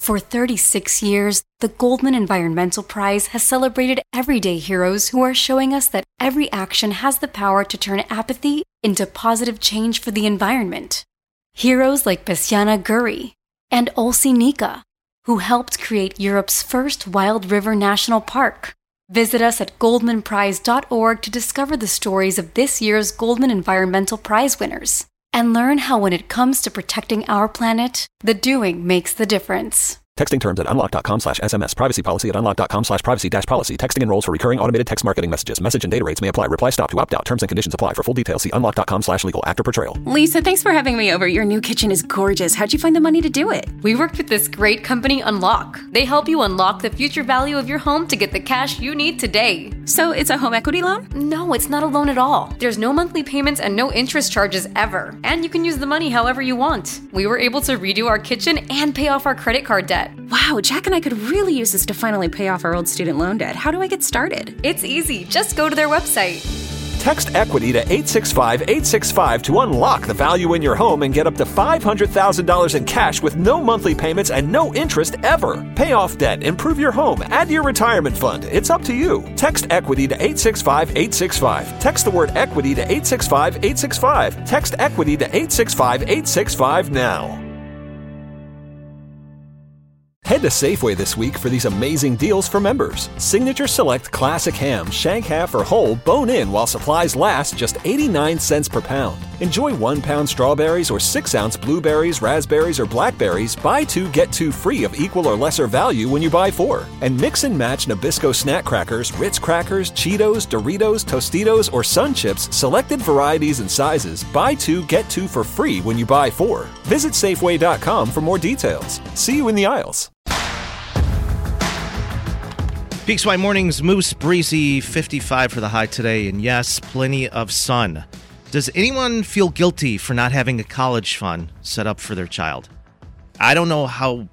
For 36 years, the Goldman Environmental Prize has celebrated everyday heroes who are showing us that every action has the power to turn apathy into positive change for the environment. Heroes like Besiana Guri and Olsi Nika, who helped create Europe's first wild river national park. Visit us at goldmanprize.org to discover the stories of this year's Goldman Environmental Prize winners and learn how when it comes to protecting our planet, the doing makes the difference. Texting terms at unlock.com/SMS. Privacy policy at unlock.com/privacy-policy. Texting enrolls for recurring automated text marketing messages. Message and data rates may apply. Reply stop to opt out. Terms and conditions apply. For full details, see unlock.com/legal. After portrayal. Lisa, thanks for having me over. Your new kitchen is gorgeous. How'd you find the money to do it? We worked with this great company, Unlock. They help you unlock the future value of your home to get the cash you need today. So it's a home equity loan? No, it's not a loan at all. There's no monthly payments and no interest charges ever. And you can use the money however you want. We were able to redo our kitchen and pay off our credit card debt. Wow, Jack and I could really use this to finally pay off our old student loan debt. How do I get started? It's easy. Just go to their website. Text EQUITY to 865-865 to unlock the value in your home and get up to $500,000 in cash with no monthly payments and no interest ever. Pay off debt, improve your home, add to your retirement fund. It's up to you. Text EQUITY to 865-865. Text the word EQUITY to 865-865. Text EQUITY to 865-865 now. Head to Safeway this week for these amazing deals for members. Signature Select Classic Ham, Shank Half or Whole, Bone In while supplies last, just 89 cents per pound. Enjoy 1 pound strawberries or 6-ounce blueberries, raspberries, or blackberries. Buy 2, get 2 free of equal or lesser value when you buy 4. And mix and match Nabisco snack crackers, Ritz crackers, Cheetos, Doritos, Tostitos, or Sun Chips, selected varieties and sizes. Buy 2, get 2 for free when you buy 4. Visit Safeway.com for more details. See you in the aisles. PXY Mornings, Moose, breezy, 55 for the high today, and yes, plenty of sun. Does anyone feel guilty for not having a college fund set up for their child? I don't know how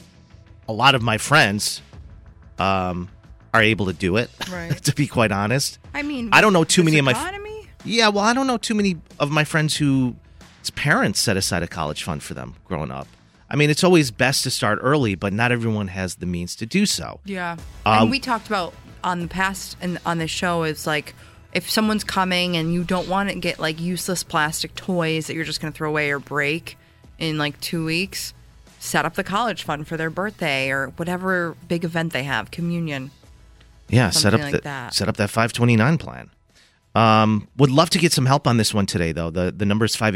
a lot of my friends are able to do it, right. To be quite honest. I mean, I don't know too many of economy? I don't know too many of my friends whose parents set aside a college fund for them growing up. I mean, it's always best to start early, but not everyone has the means to do so. Yeah. And we talked about on the past and on this show, it's like if someone's coming and you don't want to get like useless plastic toys that you're just going to throw away or break in like 2 weeks, set up the college fund for their birthday or whatever big event they have, communion. Yeah, set up that 529 plan. Would love to get some help on this one today, though. The number is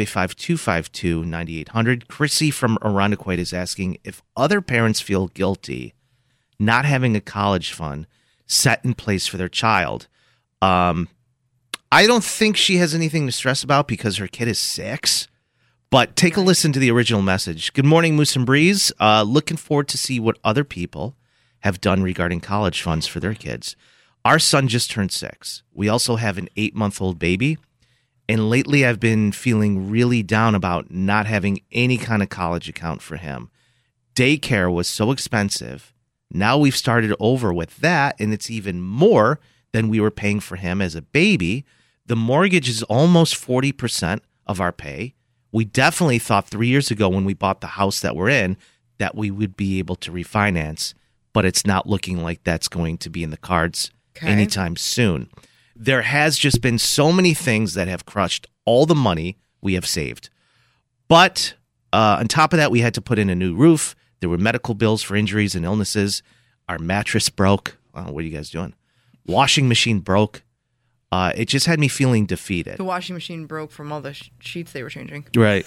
585-252-9800. Chrissy from Irondequoit is asking if other parents feel guilty not having a college fund set in place for their child. I don't think she has anything to stress about because her kid is 6. But take a listen to the original message. Good morning, Moose and Breeze. Looking forward to see what other people have done regarding college funds for their kids. Our son just turned 6. We also have an 8-month-old baby. And lately I've been feeling really down about not having any kind of college account for him. Daycare was so expensive. Now we've started over with that, and it's even more than we were paying for him as a baby. The mortgage is almost 40% of our pay. We definitely thought 3 years ago when we bought the house that we're in that we would be able to refinance, but it's not looking like that's going to be in the cards anytime soon. There has just been so many things that have crushed all the money we have saved. But on top of that, we had to put in a new roof. There were medical bills for injuries and illnesses. Our mattress broke. What are you guys doing? Washing machine broke. It just had me feeling defeated. The washing machine broke from all the sheets they were changing. Right.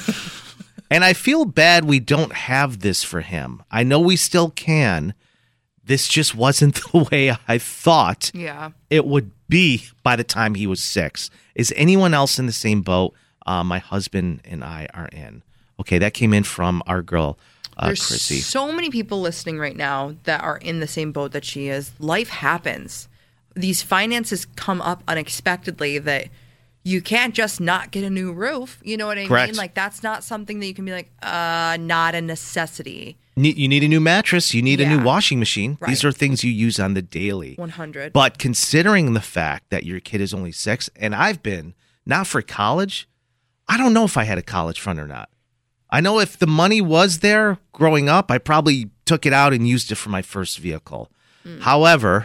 And I feel bad we don't have this for him. I know we still can. This just wasn't the way I thought it would be by the time he was 6. Is anyone else in the same boat my husband and I are in? Okay, that came in from our girl, There's Chrissy. So many people listening right now that are in the same boat that she is. Life happens. These finances come up unexpectedly that you can't just not get a new roof. You know what I mean? Like, that's not something that you can be like, not a necessity. You need a new mattress. You need a new washing machine. Right. These are things you use on the daily. 100. But considering the fact that your kid is only 6, and I've been, not for college, I don't know if I had a college fund or not. I know if the money was there growing up, I probably took it out and used it for my first vehicle. However,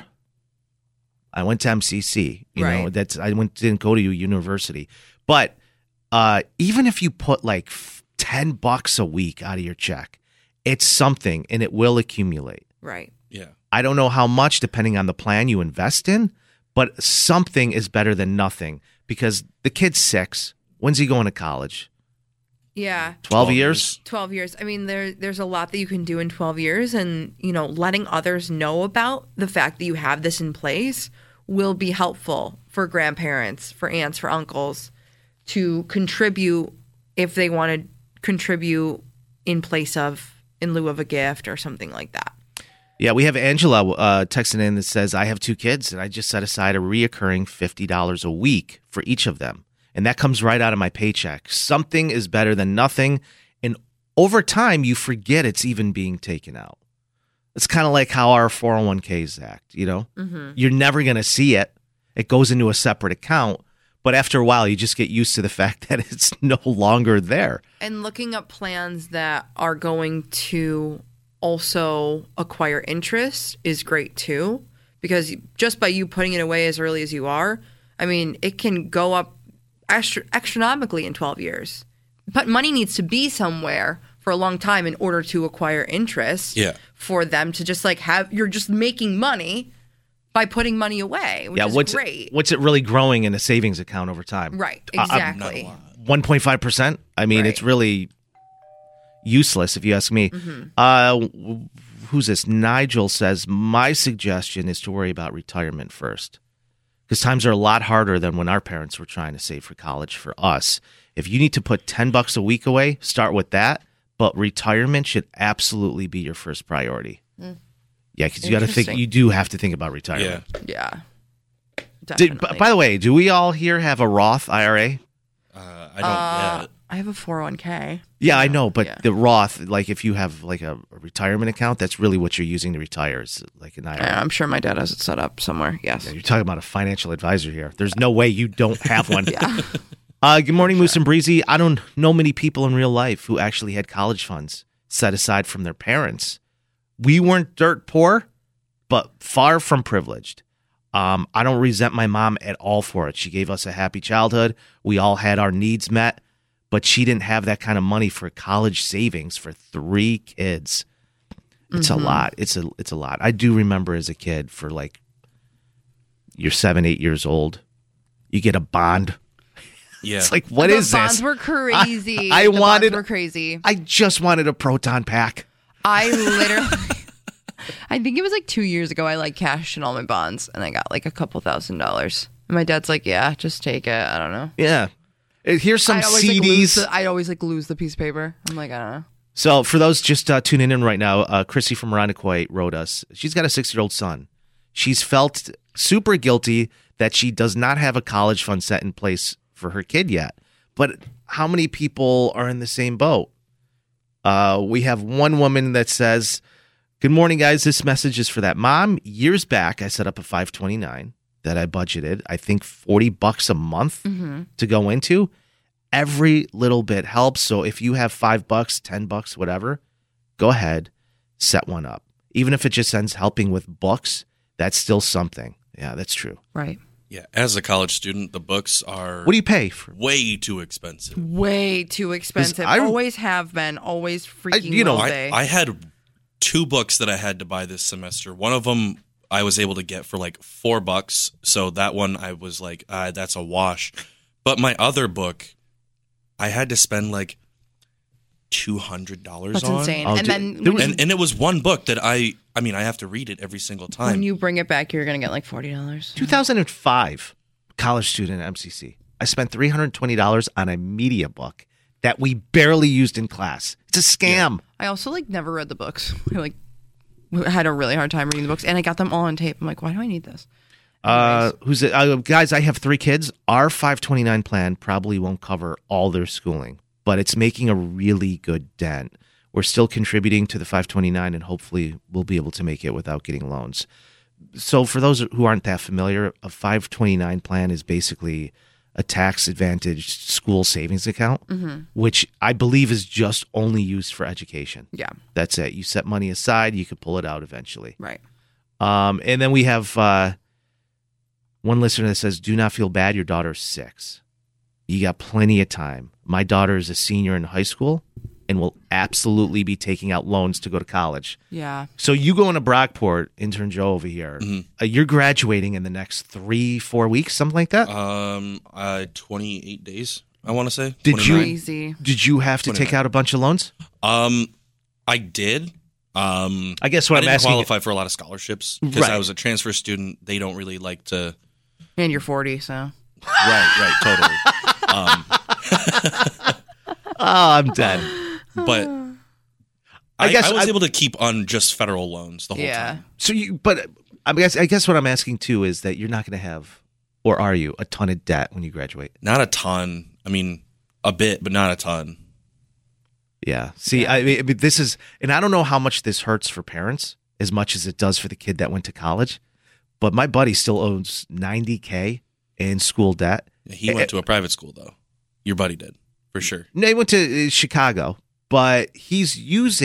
I went to MCC. You know, Right. didn't go to university. But even if you put like $10 a week out of your check, it's something, and it will accumulate. Right. Yeah. I don't know how much, depending on the plan you invest in, but something is better than nothing because the kid's 6. When's he going to college? Yeah. 12 years? 12 years. I mean, there's a lot that you can do in 12 years, and, you know, letting others know about the fact that you have this in place will be helpful for grandparents, for aunts, for uncles to contribute if they want to contribute in lieu of a gift or something like that. Yeah, we have Angela texting in that says, I have 2 kids and I just set aside a reoccurring $50 a week for each of them. And that comes right out of my paycheck. Something is better than nothing. And over time, you forget it's even being taken out. It's kind of like how our 401ks act, you know? Mm-hmm. You're never going to see it. It goes into a separate account. But after a while, you just get used to the fact that it's no longer there. And looking up plans that are going to also acquire interest is great too, because just by you putting it away as early as you are, I mean, it can go up astronomically in 12 years. But money needs to be somewhere for a long time in order to acquire interest. Yeah. For them to just like you're just making money by putting money away, which is great. What's it really growing in a savings account over time? Right, exactly. 1.5%. I mean, Right. It's really useless if you ask me. Who's this? Nigel says, my suggestion is to worry about retirement first. Because times are a lot harder than when our parents were trying to save for college for us. If you need to put $10 a week away, start with that. But retirement should absolutely be your first priority. Yeah, because you do have to think about retirement. Yeah. Yeah. Definitely. By the way, do we all here have a Roth IRA? I don't yet. I have a 401k. Yeah, I know, but Yeah. the Roth, like if you have like a retirement account, that's really what you're using to retire, is like an IRA. Yeah, I'm sure my dad has it set up somewhere. Yes. Yeah, you're talking about a financial advisor here. There's no way you don't have one. Yeah. Good morning, Moose and Breezy. I don't know many people in real life who actually had college funds set aside from their parents. We weren't dirt poor, but far from privileged. I don't resent my mom at all for it. She gave us a happy childhood. We all had our needs met, but she didn't have that kind of money for college savings for 3 kids. It's a lot. It's a lot. I do remember as a kid, for like, you're 7, 8 years old, you get a bond. Yeah. It's like, what the is bonds this? were crazy. I The wanted. bonds were crazy. I just wanted a proton pack. I literally, I think it was like 2 years ago, I like cashed in all my bonds and I got like a couple $1,000s. And my dad's like, yeah, just take it. I don't know. Yeah. Here's some I'd always, CDs. I'd always like lose the piece of paper. I'm like, I don't know. So for those just tuning in right now, Chrissy from Irondequoit wrote us. She's got a 6-year-old son. She's felt super guilty that she does not have a college fund set in place for her kid yet. But how many people are in the same boat? We have one woman that says, good morning, guys. This message is for that mom. Years back, I set up a 529 that I budgeted, I think $40 a month to go into. Every little bit helps. So if you have $5, $10, whatever, go ahead, set one up. Even if it just ends helping with books, that's still something. Yeah, that's true. Right. Yeah. As a college student, the books are What do you pay for? way too expensive. Way too expensive. I- Always have been. Always freaking you know, will I, be. I had 2 books that I had to buy this semester. One of them I was able to get for like $4. So that one I was like, that's a wash. But my other book, I had to spend like $200 That's on. insane. Oh, And dude, then there when, And it was one book that I mean, I have to read it every single time. when you bring it back, you're going to get like $40. 2005, college student at MCC. I spent $320 on a media book that we barely used in class. It's a scam. I also like never read the books. I like had a really hard time reading the books, and I got them all on tape. I'm like, why do I need this? Who's it? Guys, I have 3 kids. Our 529 plan probably won't cover all their schooling, but it's making a really good dent. We're still contributing to the 529, and hopefully we'll be able to make it without getting loans. So for those who aren't that familiar, a 529 plan is basically a tax advantaged school savings account, which I believe is just only used for education. Yeah. That's it. You set money aside, you could pull it out eventually. Right. And then we have one listener that says, do not feel bad. Your daughter's 6. You got plenty of time. My daughter is a senior in high school and will absolutely be taking out loans to go to college. Yeah. So you go into Brockport, intern Joe over here. You're graduating in the next 3-4 weeks, something like that? 28 days, I want to say. Did 29. Crazy. Did you have to take out a bunch of loans? I did. I guess what I I'm didn't asking. qualify for a lot of scholarships because Right. I was a transfer student. They don't really like to. And you're 40, so. Right, totally. Oh, I'm dead. But I guess I was I- able to keep on just federal loans the whole time. So but I guess what I'm asking too is that you're not going to have, or are you, a ton of debt when you graduate? Not a ton. I mean, a bit, but not a ton. Yeah. See, I mean, this is, and I don't know how much this hurts for parents as much as it does for the kid that went to college. But my buddy still owns $90K in school debt. He went to a private school, though. Your buddy did, for sure. No, he went to Chicago, but he's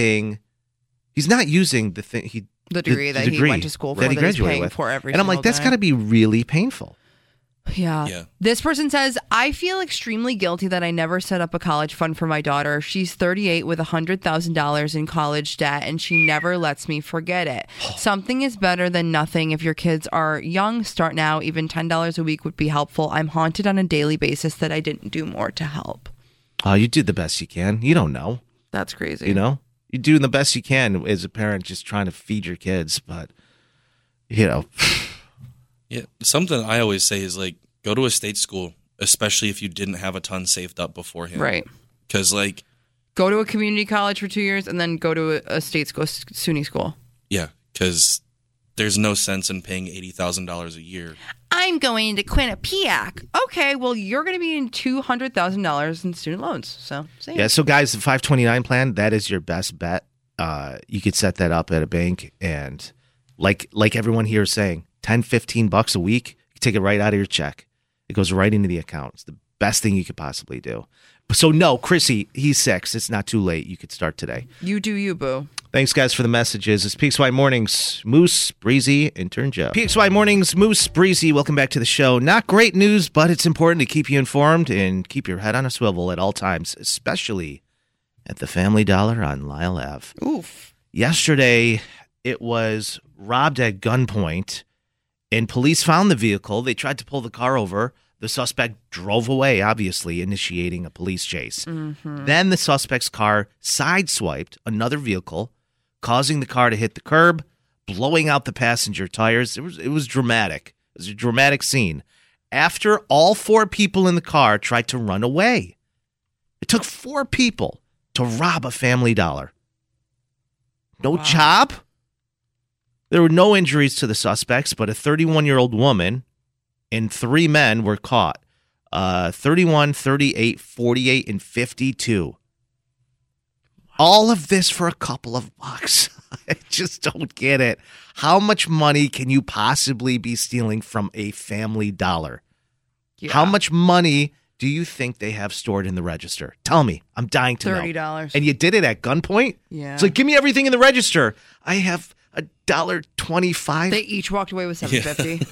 not using the thing The degree that he went to school for, that he that he's graduated paying with. for every And I'm like, single that's day. got to be really painful. Yeah. Yeah. This person says, I feel extremely guilty that I never set up a college fund for my daughter. She's 38 with $100,000 in college debt, and she never lets me forget it. Something is better than nothing. If your kids are young, start now. Even $10 a week would be helpful. I'm haunted on a daily basis that I didn't do more to help. Oh, you did the best you can. You don't know. That's crazy. You know, you're doing the best you can as a parent, just trying to feed your kids. But, you know, Yeah. Something I always say is like, go to a state school, especially if you didn't have a ton saved up beforehand. Right. Because, like, Go to a community college for 2 years and then go to a state school, SUNY school. yeah, because there's no sense in paying $80,000 a year. I'm going to Quinnipiac. Okay, well, you're going to be in $200,000 in student loans. So, same. yeah. So, guys, the 529 plan, that is your best bet. You could set that up at a bank, and like everyone here is saying, $10-15 a week, you take it right out of your check. It goes right into the account. It's the best thing you could possibly do. So, no, Chrissy, he's 6. It's not too late. You could start today. You do you, boo. Thanks, guys, for the messages. It's PXY Mornings, Moose, Breezy, intern Joe. PXY Mornings, Moose, Breezy, welcome back to the show. Not great news, but it's important to keep you informed and keep your head on a swivel at all times, especially at the Family Dollar on Lyle Ave. Oof. Yesterday, it was robbed at gunpoint, and police found the vehicle. They tried to pull the car over. The suspect drove away, obviously, initiating a police chase. Then the suspect's car sideswiped another vehicle, causing the car to hit the curb, blowing out the passenger tires. It was dramatic. It was a dramatic scene. After all 4 people in the car tried to run away. It took 4 people to rob a Family Dollar. No chop. There were no injuries to the suspects, but a 31-year-old woman and 3 men were caught. 31, 38, 48, and 52. All of this for a couple of bucks. I just don't get it. How much money can you possibly be stealing from a Family Dollar? Yeah. How much money do you think they have stored in the register? Tell me. I'm dying to know. $30. And you did it at gunpoint? Yeah. It's like, give me everything in the register. I have $1.25. They each walked away with $750.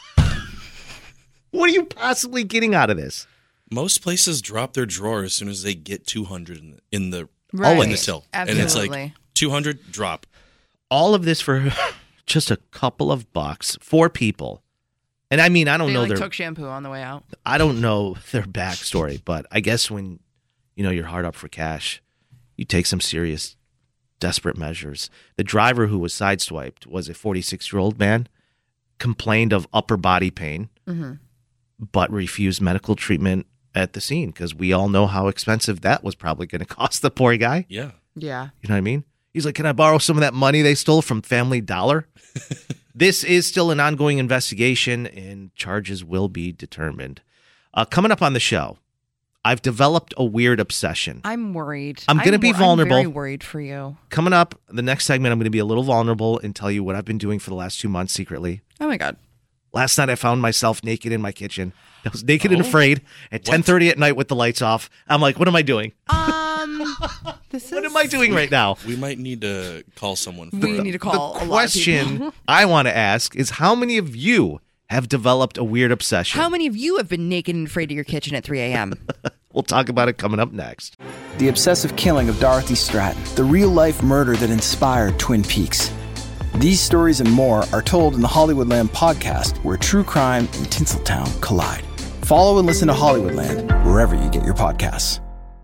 What are you possibly getting out of this? Most places drop their drawer as soon as they get 200 in the Right. in the till. Absolutely. And it's like 200, drop. All of this for just a couple of bucks. 4 people. And I mean, I don't They know like their took shampoo on the way out. I don't know their backstory, but I guess when you're hard up for cash, you take some serious desperate measures. The driver who was sideswiped was a 46-year-old man, complained of upper body pain, but refused medical treatment at the scene because we all know how expensive that was probably going to cost the poor guy. Yeah. Yeah. You know what I mean? He's like, can I borrow some of that money they stole from Family Dollar? This is still an ongoing investigation, and charges will be determined. Coming up on the show, I've developed a weird obsession. I'm worried. I'm gonna be vulnerable. I'm very worried for you. Coming up, the next segment, I'm going to be a little vulnerable and tell you what I've been doing for the last 2 months secretly. Oh, my God. Last night I found myself naked in my kitchen. I was naked and afraid at 10:30 at night with the lights off. I'm like, what am I doing? What am I doing right now? We might need to call someone. We need to call The a lot of question people. I want to ask is how many of you have developed a weird obsession? How many of you have been naked and afraid of your kitchen at 3 a.m.? We'll talk about it coming up next. The obsessive killing of Dorothy Stratton, the real-life murder that inspired Twin Peaks. These stories and more are told in the Hollywoodland podcast, where true crime and Tinseltown collide. Follow and listen to Hollywoodland wherever you get your podcasts.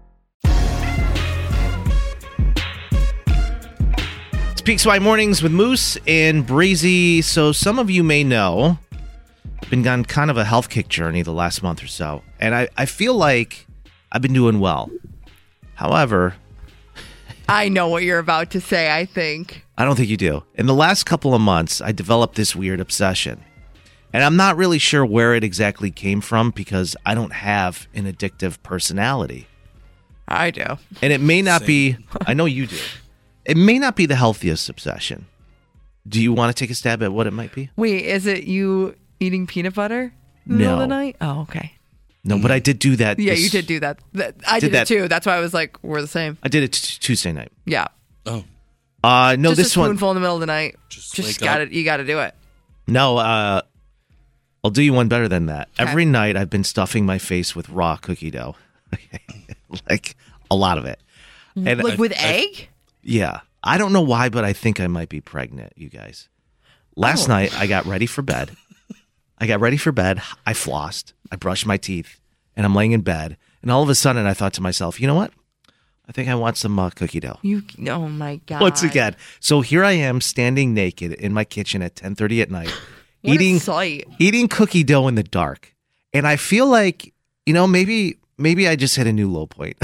It's Peaks by Mornings with Moose and Breezy. So some of you may know, I've been on kind of a health kick journey the last month or so, and I feel like I've been doing well. However, I know what you're about to say, I think. I don't think you do. In the last couple of months, I developed this weird obsession. And I'm not really sure where it exactly came from because I don't have an addictive personality. I do. And it may not be, I know you do. It may not be the healthiest obsession. Do you want to take a stab at what it might be? Wait, is it you eating peanut butter in the middle of the No. night? Oh, okay. No, but I did do that. Yeah, you did do that. I did that- it too. That's why I was like, we're the same. I did it Tuesday night. Yeah. Oh, No, Just this a one. spoonful in the middle of the night. Just Just wake got up. it. You got to do it. No, I'll do you one better than that. Okay. Every night I've been stuffing my face with raw cookie dough. Like a lot of it. And Like with egg? yeah. I don't know why, but I think I might be pregnant, you guys. Last night I got ready for bed. I flossed. I brushed my teeth. And I'm laying in bed. And all of a sudden I thought to myself, you know what? I think I want some cookie dough. Oh my God. Once again. So here I am standing naked in my kitchen at 10:30 at night. What a sight. Eating cookie dough in the dark. And I feel like, maybe I just hit a new low point.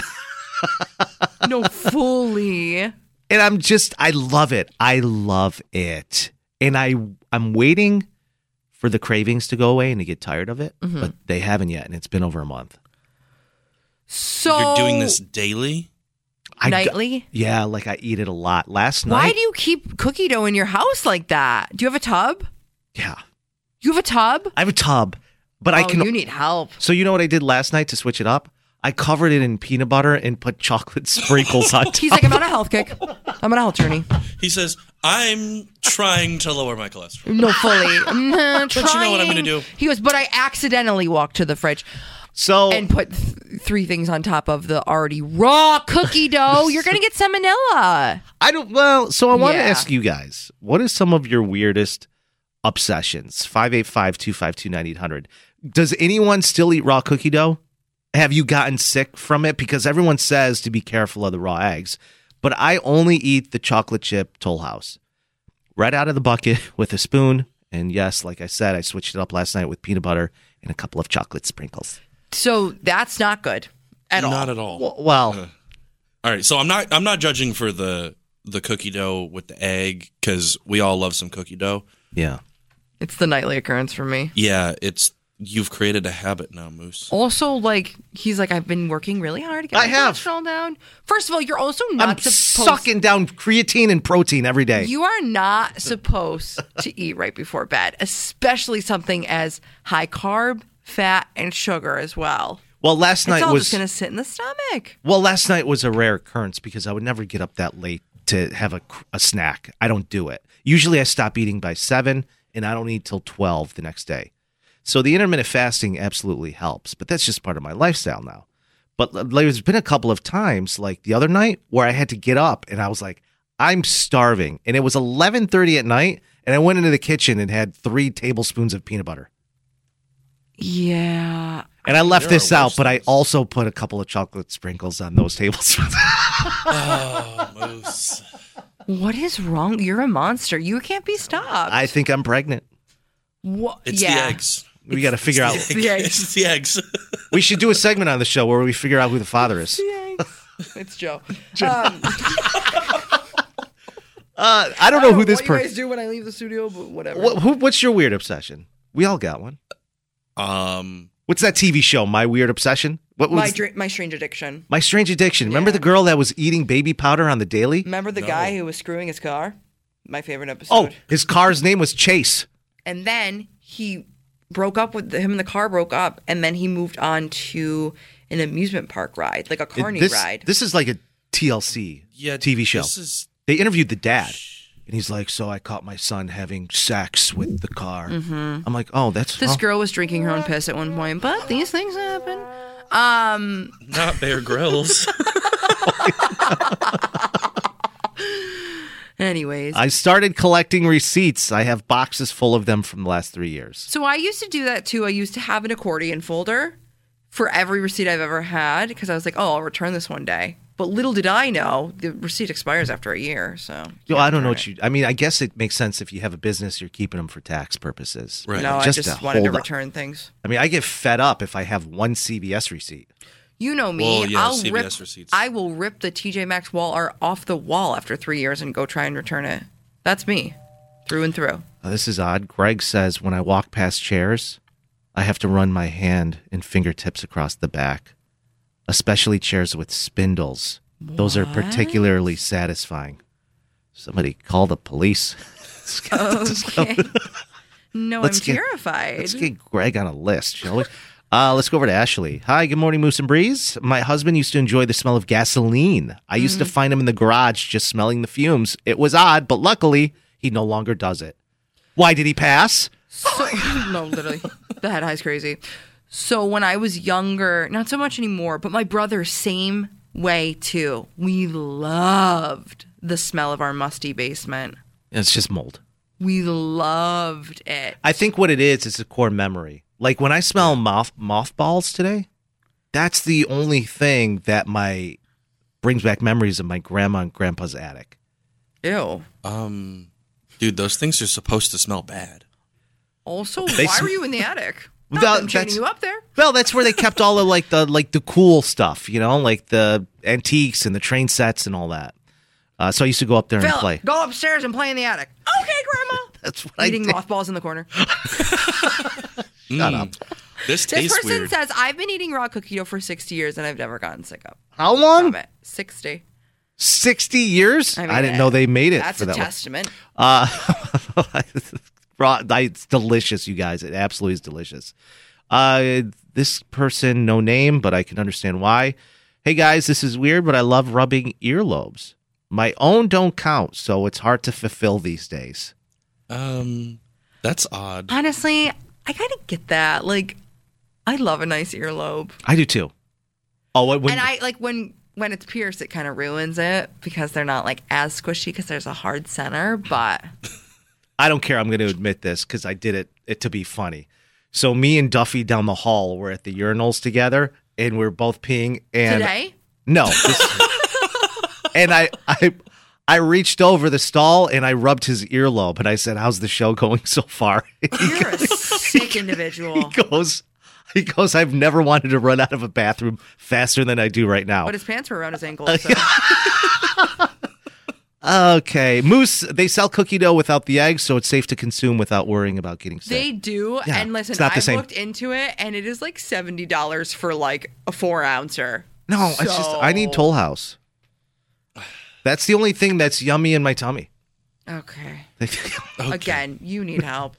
No, fully. And I love it. I love it. And I'm waiting for the cravings to go away and to get tired of it, but they haven't yet, and it's been over a month. So you're doing this daily? nightly? Yeah, like I eat it a lot. Last night. Why do you keep cookie dough in your house like that? Do you have a tub? Yeah. You have a tub? I have a tub, but I can. You need help. So you know what I did last night to switch it up? I covered it in peanut butter and put chocolate sprinkles on top. He's like, I'm on a health kick. I'm on a health journey. He says, I'm trying to lower my cholesterol. No, fully. But you know what I'm going to do? He goes, but I accidentally walked to the fridge So and put three things on top of the already raw cookie dough. You're going to get salmonella. So I want to Yeah. ask you guys, what is some of your weirdest obsessions? 585-252-9800. Does anyone still eat raw cookie dough? Have you gotten sick from it? Because everyone says to be careful of the raw eggs, but I only eat the chocolate chip Toll House right out of the bucket with a spoon. And yes, like I said, I switched it up last night with peanut butter and a couple of chocolate sprinkles. So that's not good at all. Not at all. Well, All right, so I'm not judging for the cookie dough with the egg because we all love some cookie dough. yeah. It's the nightly occurrence for me. Yeah, you've created a habit now, Moose. Also, like, he's like, I've been working really hard to get I my have. cholesterol down. First of all, you're also I'm not supposed sucking down creatine and protein every day. You are not supposed to eat right before bed, especially something as high carb, fat, and sugar as well. Well, last It's night all was just going to sit in the stomach. last night was a rare occurrence because I would never get up that late to have a snack. I don't do it. Usually I stop eating by 7 and I don't eat till 12 the next day. So the intermittent fasting absolutely helps, but that's just part of my lifestyle now. But there's been a couple of times, like the other night, where I had to get up and I was like, I'm starving. And it was 11:30 at night and I went into the kitchen and had 3 tablespoons of peanut butter. Yeah. And I left There this are out, worse but I things. also put a couple of chocolate sprinkles on those tablespoons. Oh, Moose. What is wrong? You're a monster. You can't be stopped. I think I'm pregnant. What? It's yeah. the eggs. We got to figure out. the eggs. It's the eggs. We should do a segment on the show where we figure out who the father is. It's Joe. I don't know who this what you person. guys do when I leave the studio, but whatever. What's your weird obsession? We all got one. What's that TV show? My Weird Obsession. What was My strange addiction. My Strange Addiction? Remember the girl that was eating baby powder on the daily? Remember the guy who was screwing his car? My favorite episode. Oh, his car's name was Chase. And then he broke up with him and the car broke up, and then he moved on to an amusement park ride, like a carny ride. This is like a TLC TV show. They interviewed the dad, and he's like, "So I caught my son having sex with the car." Mm-hmm. I'm like, "Oh, that's..." This girl was drinking her own piss at one point, but these things happen. Not Bear Grylls. Anyways. I started collecting receipts. I have boxes full of them from the last 3 years. So I used to do that too. I used to have an accordion folder for every receipt I've ever had because I was like, oh, I'll return this one day. But little did I know, the receipt expires after a year. So I don't know what I mean, I guess it makes sense if you have a business, you're keeping them for tax purposes. Right. No, I just wanted to return things. I mean, I get fed up if I have one CVS receipt. You know me. Well, yeah, CVS receipts. I will rip the TJ Maxx wall art off the wall after 3 years and go try and return it. That's me, through and through. This is odd. Greg says, when I walk past chairs, I have to run my hand and fingertips across the back, especially chairs with spindles. Those are particularly satisfying. Somebody call the police. Okay. No, I'm terrified. Let's get Greg on a list, shall we? Let's go over to Ashley. Hi, good morning, Moose and Breeze. My husband used to enjoy the smell of gasoline. I used to find him in the garage just smelling the fumes. It was odd, but luckily, he no longer does it. Why did he pass? No, literally. The head high's crazy. So when I was younger, not so much anymore, but my brother, same way too. We loved the smell of our musty basement. It's just mold. We loved it. I think what it is a core memory. Like when I smell mothballs today, that's the only thing that brings back memories of my grandma and grandpa's attic. Ew. Dude, those things are supposed to smell bad. Also, why were you in the attic? Without them chaining you up there. Well, that's where they kept all of the cool stuff, like the antiques and the train sets and all that. So I used to go up there and play. Go upstairs and play in the attic. Okay, Grandma. That's what Eating mothballs in the corner. Shut up. This tastes person weird. says, I've been eating raw cookie dough for 60 years and I've never gotten sick of. How long? From it. 60. 60 years? I mean, I didn't know they made it. That's for a that testament. It's delicious, you guys. It absolutely is delicious. This person, no name, but I can understand why. Hey, guys, this is weird, but I love rubbing earlobes. My own don't count, so it's hard to fulfill these days. That's odd. Honestly, I kind of get that. Like, I love a nice earlobe. I do too. Oh, and I like when it's pierced, it kind of ruins it because they're not like as squishy because there's a hard center. But I don't care. I'm going to admit this because I did it to be funny. So me and Duffy down the hall were at the urinals together, and we're both peeing. And today? No. And I reached over the stall and I rubbed his earlobe and I said, "How's the show going so far?" You're a sick individual. He goes, "I've never wanted to run out of a bathroom faster than I do right now." But his pants were around his ankles. So. Okay. Moose, they sell cookie dough without the eggs, so it's safe to consume without worrying about getting sick. They do. Yeah, and listen, it's not the I same. looked into it and it is like $70 for like a 4-ouncer. No, it's just, I need Toll House. That's the only thing that's yummy in my tummy. Okay. Again, you need help.